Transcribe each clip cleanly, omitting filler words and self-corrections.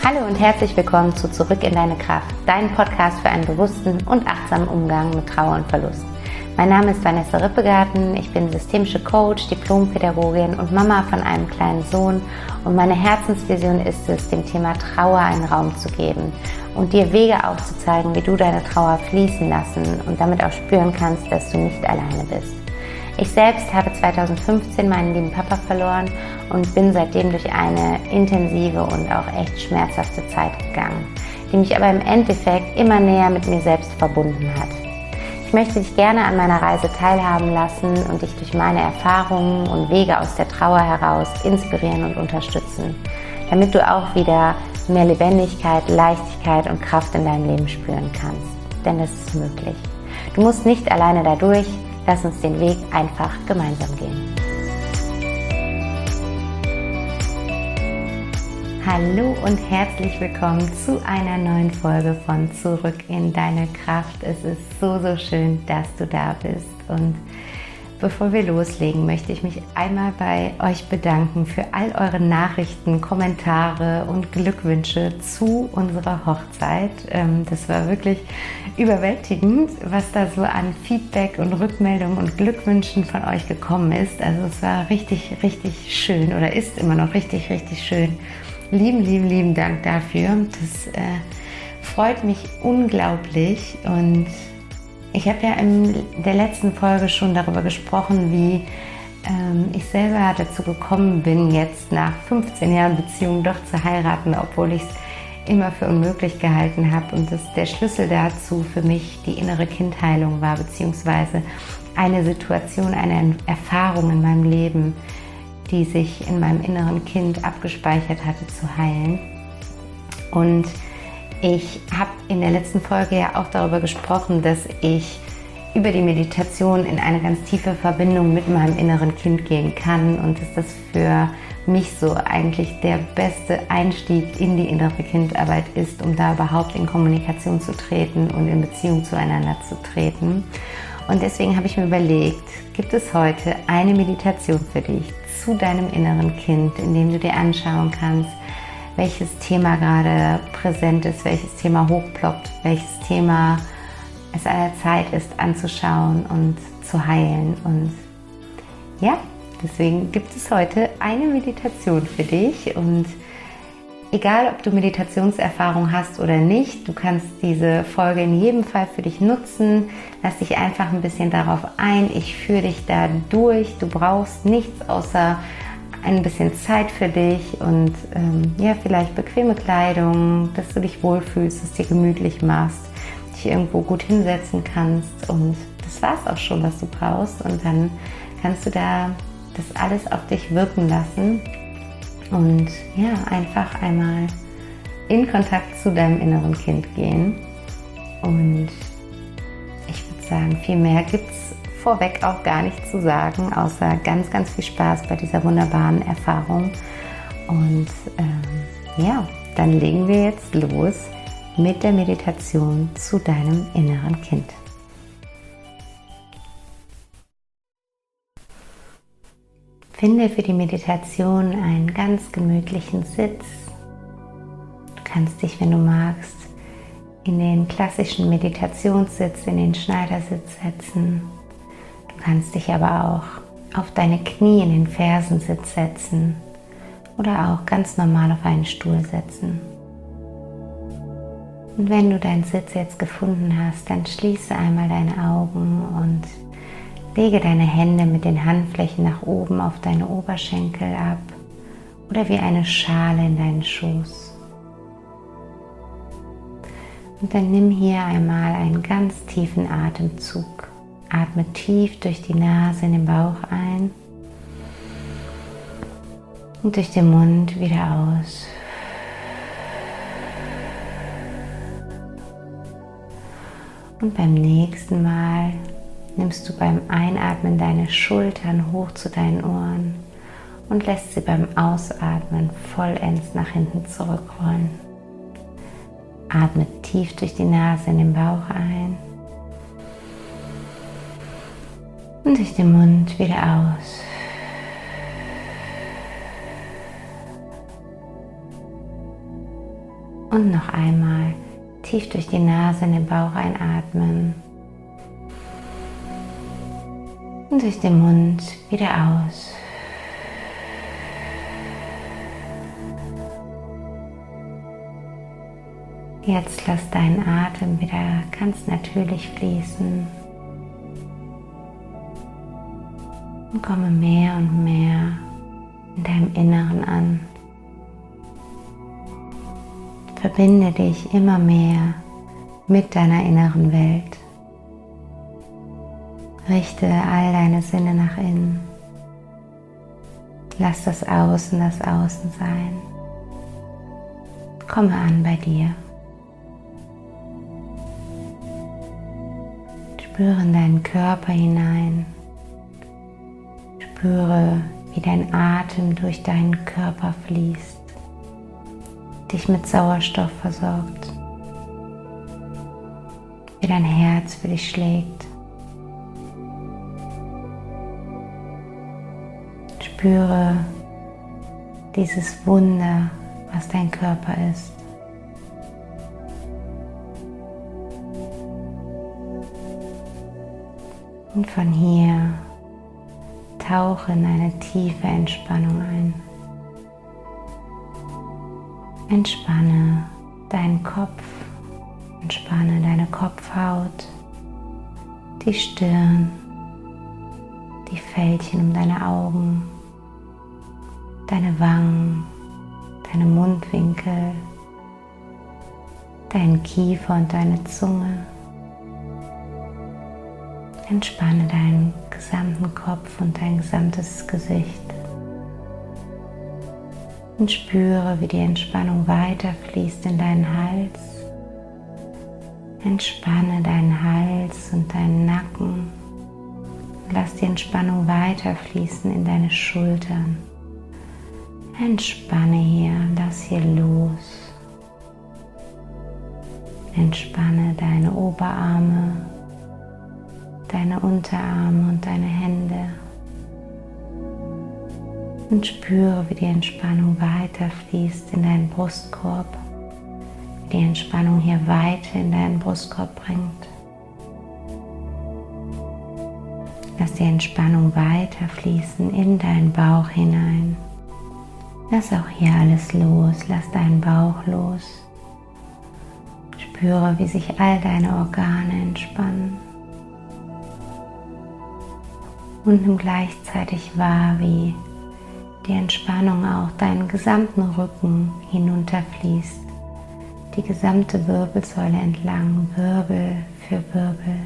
Hallo und herzlich willkommen zu Zurück in deine Kraft, dein Podcast für einen bewussten und achtsamen Umgang mit Trauer und Verlust. Mein Name ist Vanessa Rippegarten, ich bin systemische Coach, Diplompädagogin und Mama von einem kleinen Sohn und meine Herzensvision ist es, dem Thema Trauer einen Raum zu geben und dir Wege aufzuzeigen, wie du deine Trauer fließen lassen und damit auch spüren kannst, dass du nicht alleine bist. Ich selbst habe 2015 meinen lieben Papa verloren und bin seitdem durch eine intensive und auch echt schmerzhafte Zeit gegangen, die mich aber im Endeffekt immer näher mit mir selbst verbunden hat. Ich möchte dich gerne an meiner Reise teilhaben lassen und dich durch meine Erfahrungen und Wege aus der Trauer heraus inspirieren und unterstützen, damit du auch wieder mehr Lebendigkeit, Leichtigkeit und Kraft in deinem Leben spüren kannst. Denn das ist möglich. Du musst nicht alleine dadurch. Lass uns den Weg einfach gemeinsam gehen. Hallo und herzlich willkommen zu einer neuen Folge von Zurück in deine Kraft. Es ist so schön, dass du da bist. Und bevor wir loslegen, möchte ich mich einmal bei euch bedanken für all eure Nachrichten, Kommentare und Glückwünsche zu unserer Hochzeit. Das war wirklich überwältigend, was da so an Feedback und Rückmeldungen und Glückwünschen von euch gekommen ist. Also es war richtig schön oder ist immer noch richtig schön. Lieben Dank dafür. Das freut mich unglaublich und ich habe ja in der letzten Folge schon darüber gesprochen, wie ich selber dazu gekommen bin, jetzt nach 15 Jahren Beziehung doch zu heiraten, obwohl ich es immer für unmöglich gehalten habe und dass der Schlüssel dazu für mich die innere Kindheilung war, beziehungsweise eine Situation, eine Erfahrung in meinem Leben, die sich in meinem inneren Kind abgespeichert hatte, zu heilen. Und ich habe in der letzten Folge ja auch darüber gesprochen, dass ich über die Meditation in eine ganz tiefe Verbindung mit meinem inneren Kind gehen kann und dass das für mich so eigentlich der beste Einstieg in die innere Kindarbeit ist, um da überhaupt in Kommunikation zu treten und in Beziehung zueinander zu treten. Und deswegen habe ich mir überlegt, gibt es heute eine Meditation für dich zu deinem inneren Kind, in dem du dir anschauen kannst, welches Thema gerade präsent ist, welches Thema hochploppt, welches Thema es an der Zeit ist anzuschauen und zu heilen. Und ja, deswegen gibt es heute eine Meditation für dich. Und egal, ob du Meditationserfahrung hast oder nicht, du kannst diese Folge in jedem Fall für dich nutzen. Lass dich einfach ein bisschen darauf ein. Ich führe dich da durch. Du brauchst nichts außer ein bisschen Zeit für dich und vielleicht bequeme Kleidung, dass du dich wohlfühlst, dass du dir gemütlich machst, dich irgendwo gut hinsetzen kannst und das war's auch schon, was du brauchst und dann kannst du da das alles auf dich wirken lassen und ja, einfach einmal in Kontakt zu deinem inneren Kind gehen und ich würde sagen, viel mehr gibt's vorweg auch gar nicht zu sagen, außer ganz viel Spaß bei dieser wunderbaren Erfahrung. Und dann legen wir jetzt los mit der Meditation zu deinem inneren Kind. Finde für die Meditation einen ganz gemütlichen Sitz. Du kannst dich, wenn du magst, in den klassischen Meditationssitz, in den Schneidersitz setzen. Du kannst dich aber auch auf deine Knie in den Fersensitz setzen oder auch ganz normal auf einen Stuhl setzen. Und wenn du deinen Sitz jetzt gefunden hast, dann schließe einmal deine Augen und lege deine Hände mit den Handflächen nach oben auf deine Oberschenkel ab oder wie eine Schale in deinen Schoß. Und dann nimm hier einmal einen ganz tiefen Atemzug. Atme tief durch die Nase in den Bauch ein und durch den Mund wieder aus. Und beim nächsten Mal nimmst du beim Einatmen deine Schultern hoch zu deinen Ohren und lässt sie beim Ausatmen vollends nach hinten zurückrollen. Atme tief durch die Nase in den Bauch ein. Und durch den Mund wieder aus. Und noch einmal tief durch die Nase in den Bauch einatmen und durch den Mund wieder aus. Jetzt lass deinen Atem wieder ganz natürlich fließen und komme mehr und mehr in deinem Inneren an. Verbinde dich immer mehr mit deiner inneren Welt. Richte all deine Sinne nach innen. Lass das Außen sein. Komme an bei dir. Spüre in deinen Körper hinein. Spüre, wie dein Atem durch deinen Körper fließt, dich mit Sauerstoff versorgt, wie dein Herz für dich schlägt. Spüre dieses Wunder, was dein Körper ist. Und von hier tauche in eine tiefe Entspannung ein. Entspanne deinen Kopf, entspanne deine Kopfhaut, die Stirn, die Fältchen um deine Augen, deine Wangen, deine Mundwinkel, deinen Kiefer und deine Zunge. Entspanne deinen gesamten Kopf und dein gesamtes Gesicht und spüre, wie die Entspannung weiterfließt in deinen Hals. Entspanne deinen Hals und deinen Nacken. Lass die Entspannung weiterfließen in deine Schultern. Entspanne hier, lass hier los. Entspanne deine Oberarme, deine Unterarme und deine Hände und spüre, wie die Entspannung weiterfließt in deinen Brustkorb, wie die Entspannung hier weiter in deinen Brustkorb bringt. Lass die Entspannung weiterfließen in deinen Bauch hinein. Lass auch hier alles los, lass deinen Bauch los. Spüre, wie sich all deine Organe entspannen. Und nimm gleichzeitig wahr, wie die Entspannung auch deinen gesamten Rücken hinunterfließt, die gesamte Wirbelsäule entlang, Wirbel für Wirbel.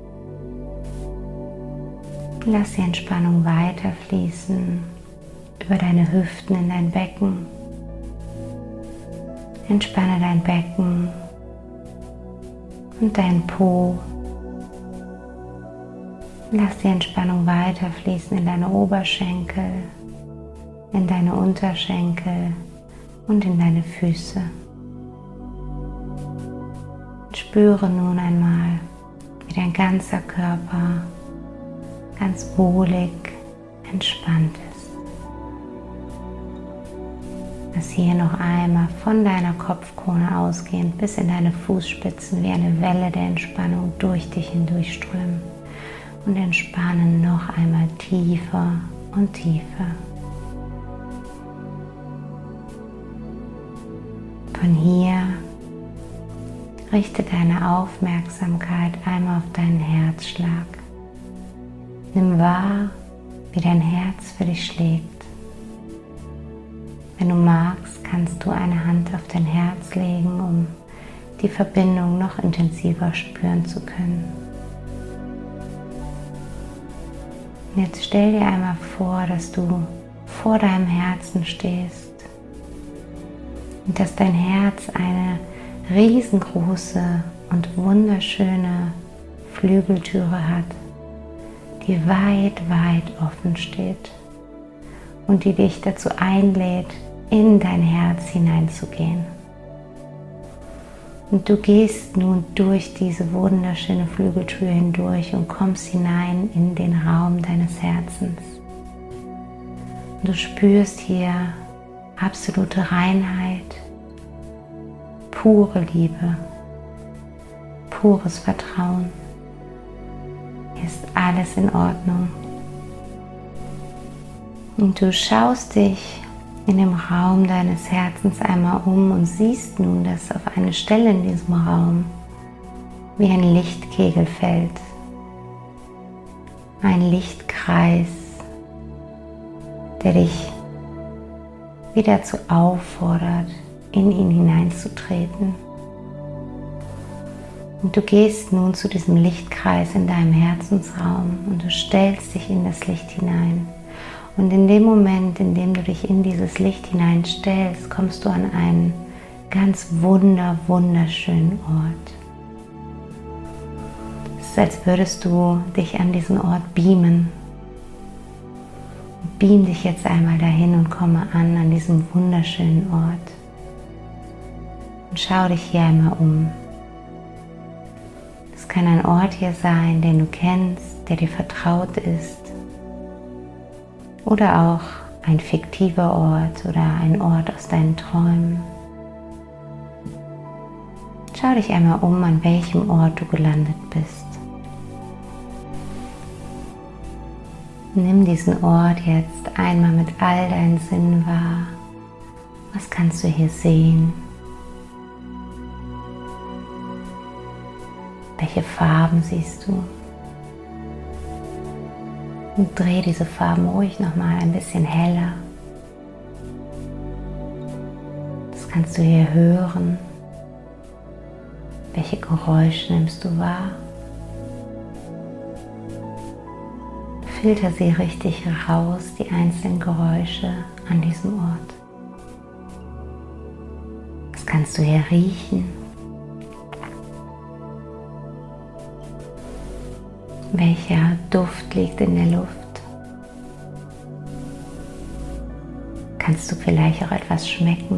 Lass die Entspannung weiterfließen über deine Hüften in dein Becken. Entspanne dein Becken und dein Po. Lass die Entspannung weiterfließen in deine Oberschenkel, in deine Unterschenkel und in deine Füße. Und spüre nun einmal, wie dein ganzer Körper ganz wohlig entspannt ist. Lass hier noch einmal von deiner Kopfkrone ausgehend bis in deine Fußspitzen wie eine Welle der Entspannung durch dich hindurchströmen. Und entspannen noch einmal tiefer und tiefer. Von hier richte deine Aufmerksamkeit einmal auf deinen Herzschlag. Nimm wahr, wie dein Herz für dich schlägt. Wenn du magst, kannst du eine Hand auf dein Herz legen, um die Verbindung noch intensiver spüren zu können. Jetzt stell dir einmal vor, dass du vor deinem Herzen stehst und dass dein Herz eine riesengroße und wunderschöne Flügeltüre hat, die weit, weit offen steht und die dich dazu einlädt, in dein Herz hineinzugehen. Und du gehst nun durch diese wunderschöne Flügeltür hindurch und kommst hinein in den Raum deines Herzens. Und du spürst hier absolute Reinheit, pure Liebe, pures Vertrauen. Hier ist alles in Ordnung. Und du schaust dich in dem Raum deines Herzens einmal um und siehst nun, dass auf eine Stelle in diesem Raum wie ein Lichtkegel fällt, ein Lichtkreis, der dich wieder dazu auffordert, in ihn hineinzutreten. Und du gehst nun zu diesem Lichtkreis in deinem Herzensraum und du stellst dich in das Licht hinein. Und in dem Moment, in dem du dich in dieses Licht hineinstellst, kommst du an einen ganz wunderschönen Ort. Es ist, als würdest du dich an diesen Ort beamen. Beam dich jetzt einmal dahin und komme an diesem wunderschönen Ort. Und schau dich hier einmal um. Es kann ein Ort hier sein, den du kennst, der dir vertraut ist. Oder auch ein fiktiver Ort oder ein Ort aus deinen Träumen. Schau dich einmal um, an welchem Ort du gelandet bist. Nimm diesen Ort jetzt einmal mit all deinen Sinnen wahr. Was kannst du hier sehen? Welche Farben siehst du? Und dreh diese Farben ruhig nochmal ein bisschen heller. Das kannst du hier hören. Welche Geräusche nimmst du wahr? Filter sie richtig raus, die einzelnen Geräusche an diesem Ort. Was kannst du hier riechen? Welcher Duft liegt in der Luft? Kannst du vielleicht auch etwas schmecken?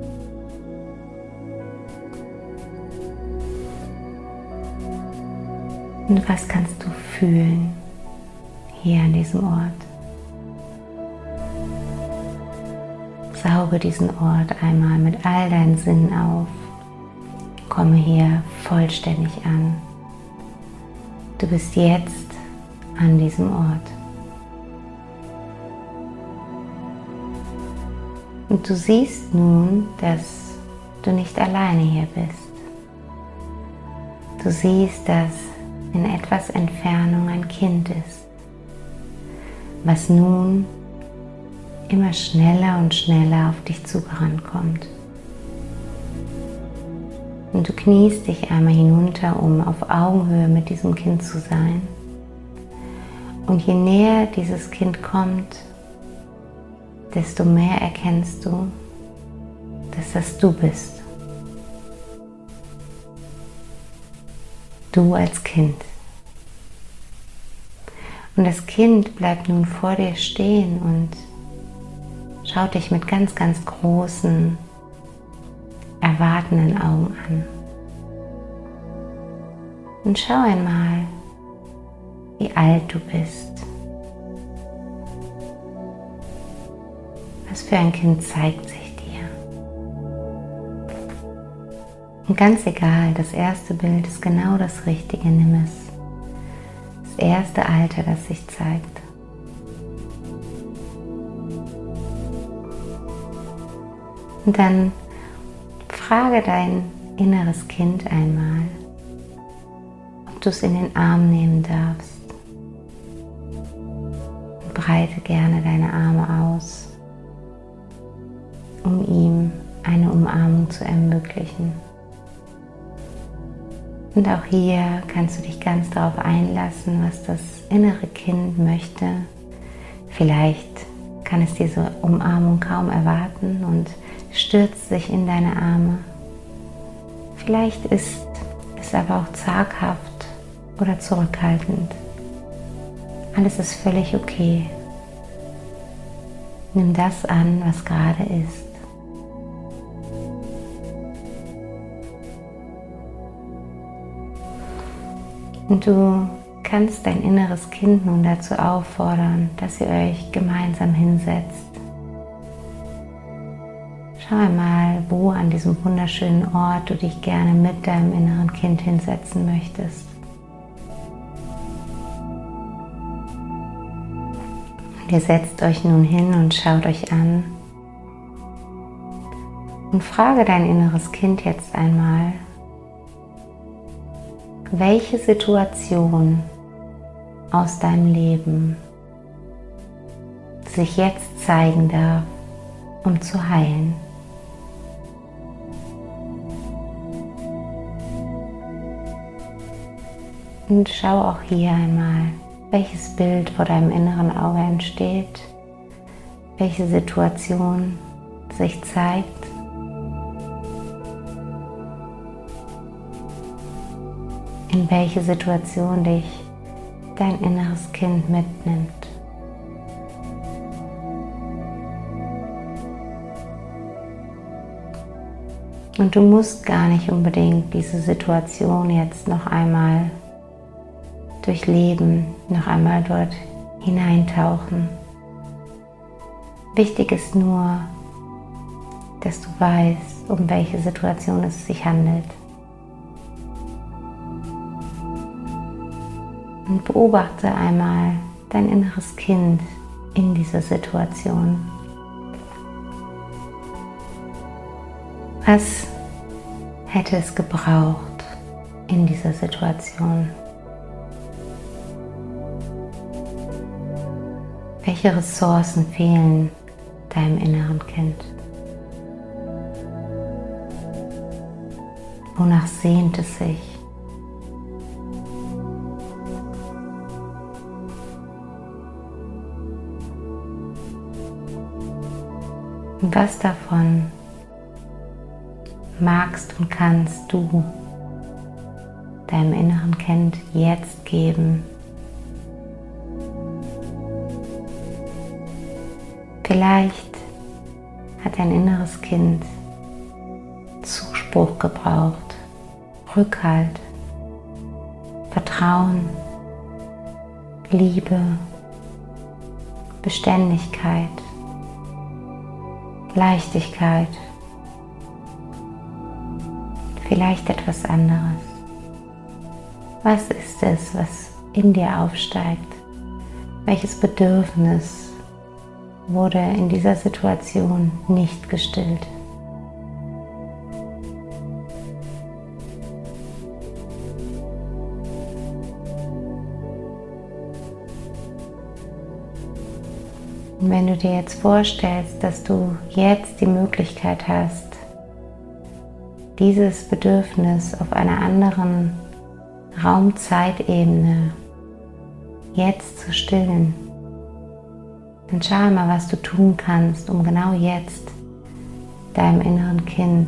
Und was kannst du fühlen hier an diesem Ort? Sauge diesen Ort einmal mit all deinen Sinnen auf. Komme hier vollständig an. Du bist jetzt an diesem Ort. Und du siehst nun, dass du nicht alleine hier bist. Du siehst, dass in etwas Entfernung ein Kind ist, was nun immer schneller und schneller auf dich zugerannt kommt. Und du kniest dich einmal hinunter, um auf Augenhöhe mit diesem Kind zu sein. Und je näher dieses Kind kommt, desto mehr erkennst du, dass das du bist. Du als Kind. Und das Kind bleibt nun vor dir stehen und schaut dich mit ganz großen, erwartenden Augen an. Und schau einmal, wie alt du bist. Was für ein Kind zeigt sich dir? Und ganz egal, das erste Bild ist genau das Richtige, nimm es. Das erste Alter, das sich zeigt. Und dann frage dein inneres Kind einmal, ob du es in den Arm nehmen darfst. Und breite gerne deine Arme aus, um ihm eine Umarmung zu ermöglichen. Und auch hier kannst du dich ganz darauf einlassen, was das innere Kind möchte. Vielleicht kann es diese Umarmung kaum erwarten und stürzt sich in deine Arme. Vielleicht ist es aber auch zaghaft oder zurückhaltend. Alles ist völlig okay. Nimm das an, was gerade ist. Und du kannst dein inneres Kind nun dazu auffordern, dass ihr euch gemeinsam hinsetzt. Schau einmal, wo an diesem wunderschönen Ort du dich gerne mit deinem inneren Kind hinsetzen möchtest. Und ihr setzt euch nun hin und schaut euch an und frage dein inneres Kind jetzt einmal, welche Situation aus deinem Leben sich jetzt zeigen darf, um zu heilen. Und schau auch hier einmal, welches Bild vor deinem inneren Auge entsteht, welche Situation sich zeigt. In welche Situation dich dein inneres Kind mitnimmt. Und du musst gar nicht unbedingt diese Situation jetzt noch einmal durchleben, noch einmal dort hineintauchen. Wichtig ist nur, dass du weißt, um welche Situation es sich handelt. Und beobachte einmal dein inneres Kind in dieser Situation. Was hätte es gebraucht in dieser Situation? Welche Ressourcen fehlen deinem inneren Kind? Wonach sehnt es sich? Und was davon magst und kannst du deinem inneren Kind jetzt geben? Vielleicht hat dein inneres Kind Zuspruch gebraucht, Rückhalt, Vertrauen, Liebe, Beständigkeit, Leichtigkeit, vielleicht etwas anderes. Was ist es, was in dir aufsteigt? Welches Bedürfnis wurde in dieser Situation nicht gestillt? Und wenn du dir jetzt vorstellst, dass du jetzt die Möglichkeit hast, dieses Bedürfnis auf einer anderen Raum-Zeitebene jetzt zu stillen, dann schau mal, was du tun kannst, um genau jetzt deinem inneren Kind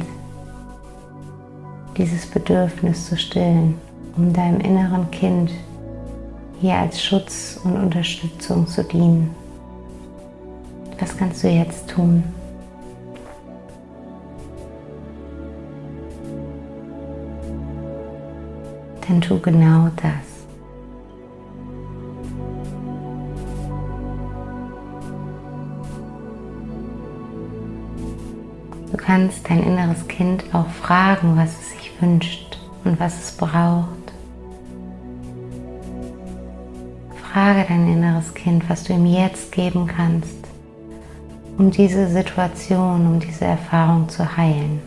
dieses Bedürfnis zu stillen, um deinem inneren Kind hier als Schutz und Unterstützung zu dienen. Was kannst du jetzt tun? Dann tu genau das. Du kannst dein inneres Kind auch fragen, was es sich wünscht und was es braucht. Frage dein inneres Kind, was du ihm jetzt geben kannst, um diese Situation, um diese Erfahrung zu heilen.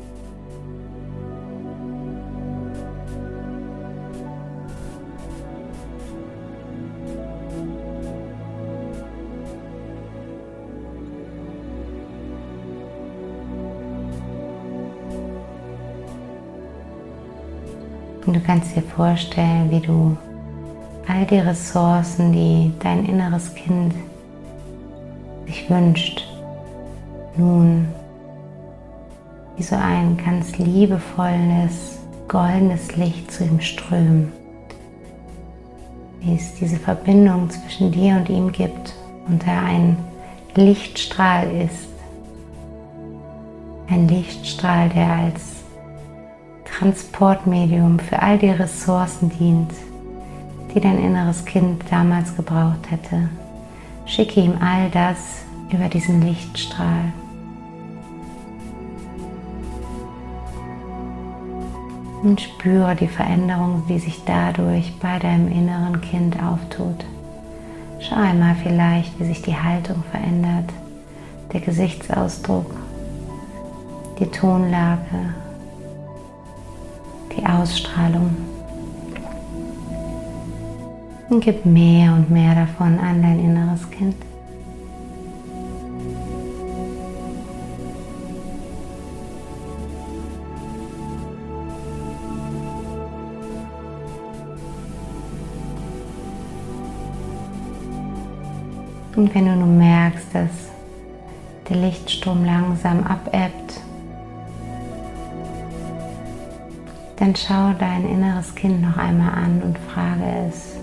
Und du kannst dir vorstellen, wie du all die Ressourcen, die dein inneres Kind sich wünscht, nun wie so ein ganz liebevolles, goldenes Licht zu ihm strömen. Wie es diese Verbindung zwischen dir und ihm gibt und er ein Lichtstrahl ist. Ein Lichtstrahl, der als Transportmedium für all die Ressourcen dient, die dein inneres Kind damals gebraucht hätte. Schicke ihm all das über diesen Lichtstrahl. Und spüre die Veränderung, die sich dadurch bei deinem inneren Kind auftut. Schau einmal vielleicht, wie sich die Haltung verändert, der Gesichtsausdruck, die Tonlage, die Ausstrahlung. Und gib mehr und mehr davon an dein inneres Kind. Und wenn du nun merkst, dass der Lichtstrom langsam abebbt, dann schau dein inneres Kind noch einmal an und frage es,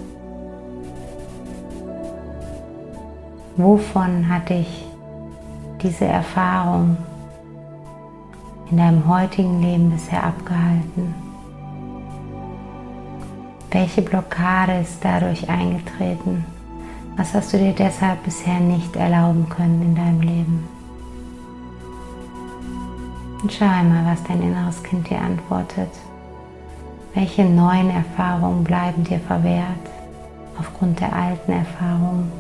wovon hat dich diese Erfahrung in deinem heutigen Leben bisher abgehalten? Welche Blockade ist dadurch eingetreten? Was hast du dir deshalb bisher nicht erlauben können in deinem Leben? Und schau einmal, was dein inneres Kind dir antwortet. Welche neuen Erfahrungen bleiben dir verwehrt aufgrund der alten Erfahrungen?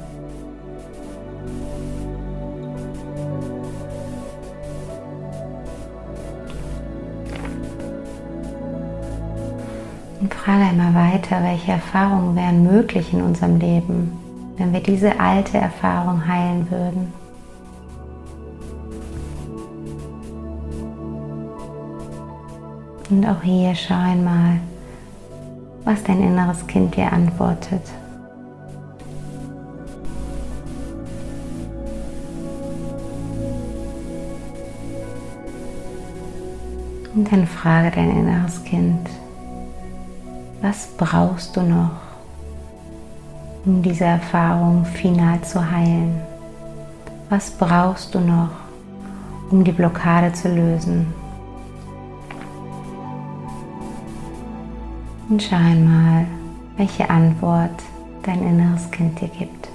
Und frage einmal weiter, welche Erfahrungen wären möglich in unserem Leben, wenn wir diese alte Erfahrung heilen würden. Und auch hier schau einmal, was dein inneres Kind dir antwortet. Und dann frage dein inneres Kind, was brauchst du noch, um diese Erfahrung final zu heilen? Was brauchst du noch, um die Blockade zu lösen? Und schau einmal, welche Antwort dein inneres Kind dir gibt.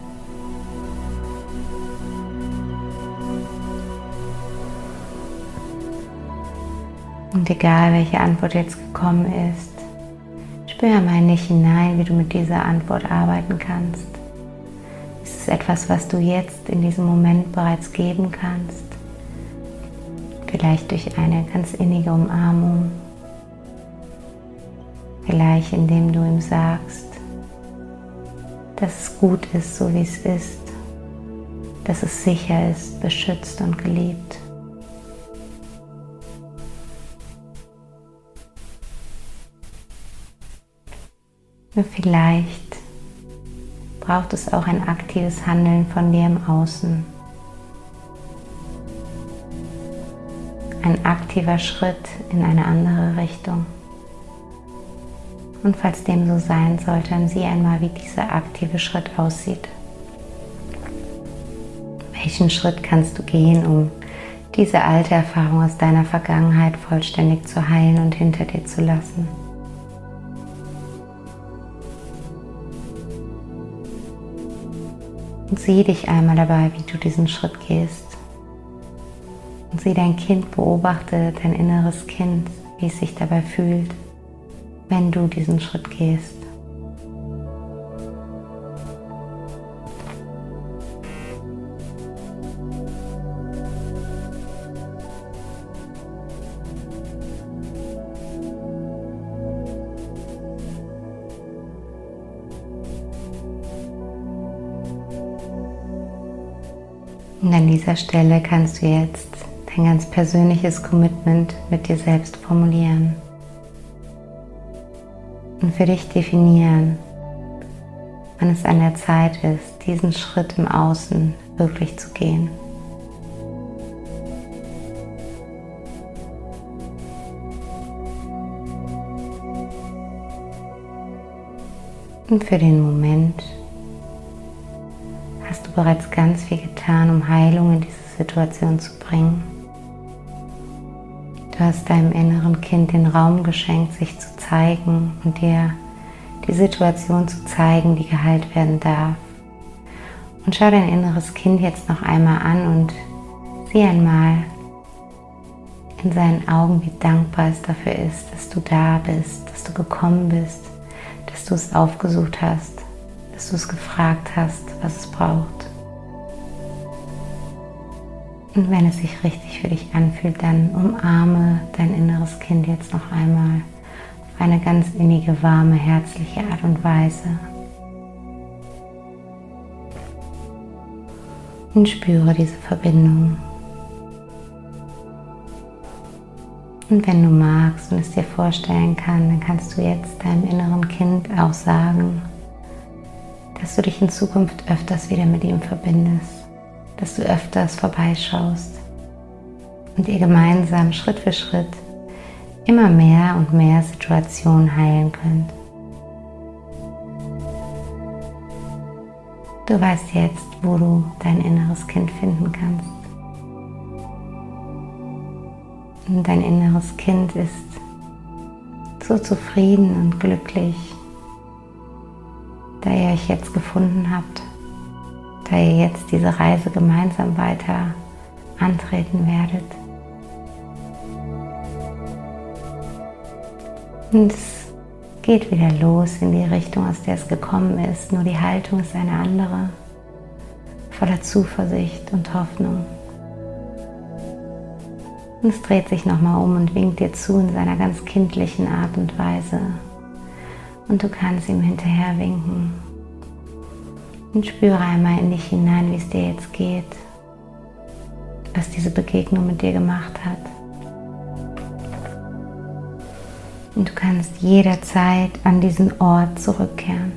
Und egal, welche Antwort jetzt gekommen ist, spüre mal in dich hinein, wie du mit dieser Antwort arbeiten kannst. Ist es etwas, was du jetzt in diesem Moment bereits geben kannst? Vielleicht durch eine ganz innige Umarmung. Vielleicht indem du ihm sagst, dass es gut ist, so wie es ist. Dass es sicher ist, beschützt und geliebt. Und vielleicht braucht es auch ein aktives Handeln von dir im Außen. Ein aktiver Schritt in eine andere Richtung. Und falls dem so sein sollte, dann sieh einmal, wie dieser aktive Schritt aussieht. Welchen Schritt kannst du gehen, um diese alte Erfahrung aus deiner Vergangenheit vollständig zu heilen und hinter dir zu lassen? Und sieh dich einmal dabei, wie du diesen Schritt gehst. Und sieh dein Kind, beobachte dein inneres Kind, wie es sich dabei fühlt, wenn du diesen Schritt gehst. Und an dieser Stelle kannst du jetzt dein ganz persönliches Commitment mit dir selbst formulieren. Und für dich definieren, wann es an der Zeit ist, diesen Schritt im Außen wirklich zu gehen. Und für den Moment hast du bereits ganz viel getan, um Heilung in diese Situation zu bringen. Du hast deinem inneren Kind den Raum geschenkt, sich zu zeigen und dir die Situation zu zeigen, die geheilt werden darf. Und schau dein inneres Kind jetzt noch einmal an und sieh einmal, in seinen Augen, wie dankbar es dafür ist, dass du da bist, dass du gekommen bist, dass du es aufgesucht hast, dass du es gefragt hast, was es braucht. Und wenn es sich richtig für dich anfühlt, dann umarme dein inneres Kind jetzt noch einmal auf eine ganz innige, warme, herzliche Art und Weise. Und spüre diese Verbindung. Und wenn du magst und es dir vorstellen kannst, dann kannst du jetzt deinem inneren Kind auch sagen, dass du dich in Zukunft öfters wieder mit ihm verbindest, dass du öfters vorbeischaust und ihr gemeinsam Schritt für Schritt immer mehr und mehr Situationen heilen könnt. Du weißt jetzt, wo du dein inneres Kind finden kannst. Und dein inneres Kind ist so zufrieden und glücklich, da ihr euch jetzt gefunden habt, da ihr jetzt diese Reise gemeinsam weiter antreten werdet. Und es geht wieder los in die Richtung, aus der es gekommen ist, nur die Haltung ist eine andere, voller Zuversicht und Hoffnung. Und es dreht sich nochmal um und winkt dir zu in seiner ganz kindlichen Art und Weise. Und du kannst ihm hinterher winken. Und spüre einmal in dich hinein, wie es dir jetzt geht, was diese Begegnung mit dir gemacht hat. Und du kannst jederzeit an diesen Ort zurückkehren.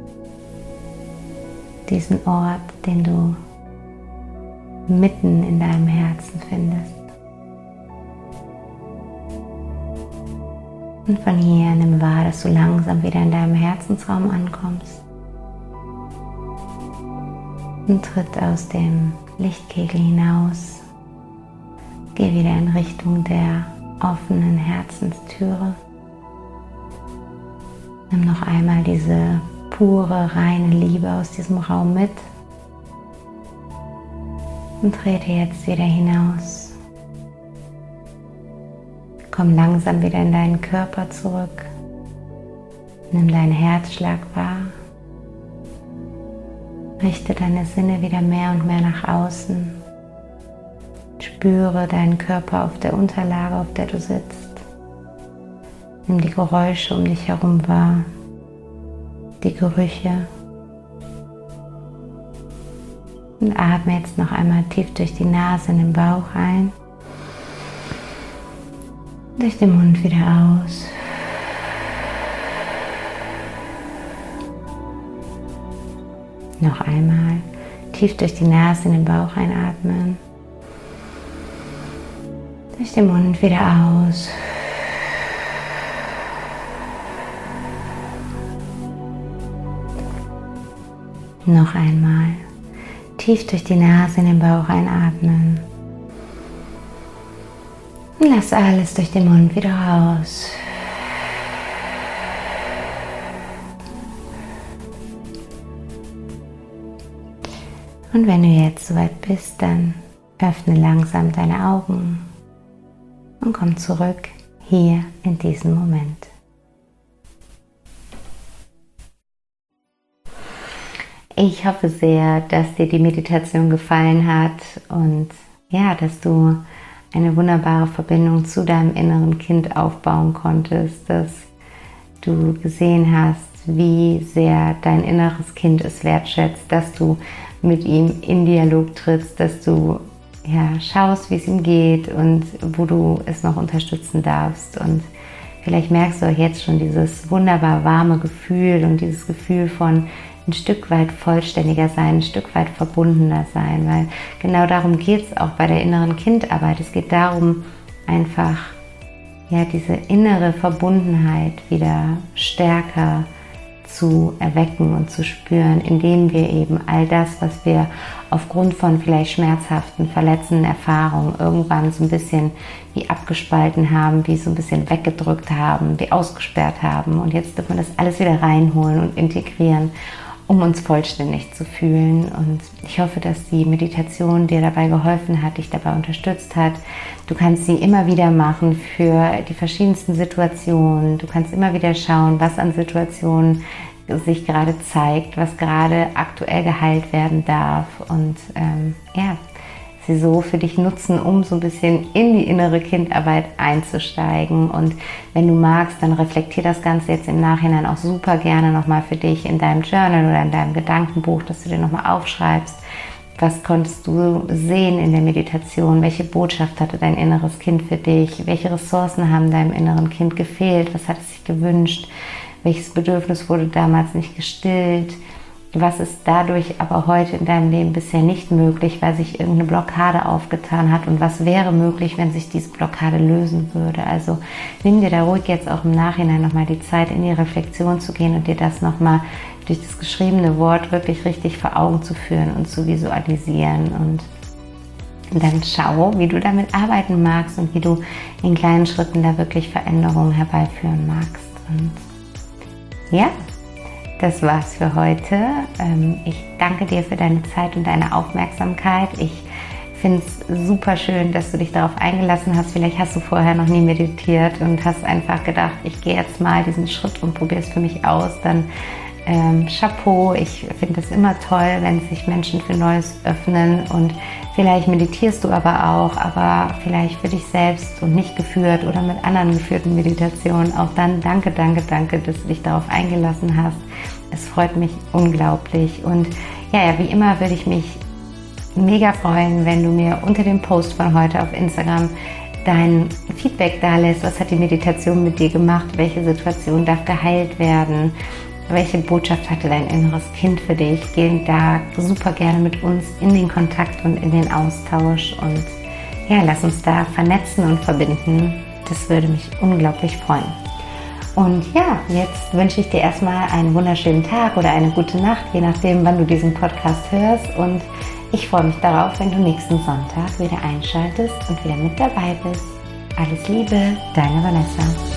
Diesen Ort, den du mitten in deinem Herzen findest. Und von hier nimm wahr, dass du langsam wieder in deinem Herzensraum ankommst. Und tritt aus dem Lichtkegel hinaus. Geh wieder in Richtung der offenen Herzenstüre. Nimm noch einmal diese pure, reine Liebe aus diesem Raum mit. Und trete jetzt wieder hinaus. Komm langsam wieder in deinen Körper zurück. Nimm deinen Herzschlag wahr. Richte deine Sinne wieder mehr und mehr nach außen. Spüre deinen Körper auf der Unterlage, auf der du sitzt. Nimm die Geräusche um dich herum wahr, die Gerüche. Und atme jetzt noch einmal tief durch die Nase in den Bauch ein. Durch den Mund wieder aus. Noch einmal tief durch die Nase in den Bauch einatmen. Durch den Mund wieder aus. Noch einmal tief durch die Nase in den Bauch einatmen. Und lass alles durch den Mund wieder raus. Und wenn du jetzt soweit bist, dann öffne langsam deine Augen und komm zurück hier in diesen Moment. Ich hoffe sehr, dass dir die Meditation gefallen hat und ja, dass du eine wunderbare Verbindung zu deinem inneren Kind aufbauen konntest, dass du gesehen hast, wie sehr dein inneres Kind es wertschätzt, dass du mit ihm in Dialog trittst, dass du schaust, wie es ihm geht und wo du es noch unterstützen darfst. Und vielleicht merkst du auch jetzt schon dieses wunderbar warme Gefühl und dieses Gefühl von ein Stück weit vollständiger sein, ein Stück weit verbundener sein, weil genau darum geht es auch bei der inneren Kindarbeit. Es geht darum, einfach diese innere Verbundenheit wieder stärker zu erwecken und zu spüren, indem wir eben all das, was wir aufgrund von vielleicht schmerzhaften, verletzenden Erfahrungen irgendwann so ein bisschen wie abgespalten haben, wie so ein bisschen weggedrückt haben, wie ausgesperrt haben. Und jetzt dürfen wir das alles wieder reinholen und integrieren um uns vollständig zu fühlen. Und ich hoffe, dass die Meditation dir dabei geholfen hat, dich dabei unterstützt hat. Du kannst sie immer wieder machen für die verschiedensten Situationen. Du kannst immer wieder schauen, was an Situationen sich gerade zeigt, was gerade aktuell geheilt werden darf. Und sie so für dich nutzen, um so ein bisschen in die innere Kindarbeit einzusteigen. Und wenn du magst, dann reflektier das Ganze jetzt im Nachhinein auch super gerne nochmal für dich in deinem Journal oder in deinem Gedankenbuch, dass du dir nochmal aufschreibst, was konntest du sehen in der Meditation, welche Botschaft hatte dein inneres Kind für dich, welche Ressourcen haben deinem inneren Kind gefehlt, was hat es sich gewünscht, welches Bedürfnis wurde damals nicht gestillt, was ist dadurch aber heute in deinem Leben bisher nicht möglich, weil sich irgendeine Blockade aufgetan hat, und was wäre möglich, wenn sich diese Blockade lösen würde. Also nimm dir da ruhig jetzt auch im Nachhinein nochmal die Zeit, in die Reflexion zu gehen und dir das nochmal durch das geschriebene Wort wirklich richtig vor Augen zu führen und zu visualisieren. Und dann schau, wie du damit arbeiten magst und wie du in kleinen Schritten da wirklich Veränderungen herbeiführen magst. Und ja, das war's für heute. Ich danke dir für deine Zeit und deine Aufmerksamkeit. Ich finde es super schön, dass du dich darauf eingelassen hast. Vielleicht hast du vorher noch nie meditiert und hast einfach gedacht, ich gehe jetzt mal diesen Schritt und probiere es für mich aus. Dann Chapeau. Ich finde es immer toll, wenn sich Menschen für Neues öffnen, und vielleicht meditierst du aber vielleicht für dich selbst und nicht geführt oder mit anderen geführten Meditationen. Auch dann danke, dass du dich darauf eingelassen hast. Es freut mich unglaublich. Und ja, wie immer würde ich mich mega freuen, wenn du mir unter dem Post von heute auf Instagram dein Feedback da lässt. Was hat die Meditation mit dir gemacht? Welche Situation darf geheilt werden? Welche Botschaft hatte dein inneres Kind für dich? Geh da super gerne mit uns in den Kontakt und in den Austausch. Und ja, lass uns da vernetzen und verbinden. Das würde mich unglaublich freuen. Und ja, jetzt wünsche ich dir erstmal einen wunderschönen Tag oder eine gute Nacht, je nachdem, wann du diesen Podcast hörst. Und ich freue mich darauf, wenn du nächsten Sonntag wieder einschaltest und wieder mit dabei bist. Alles Liebe, deine Vanessa.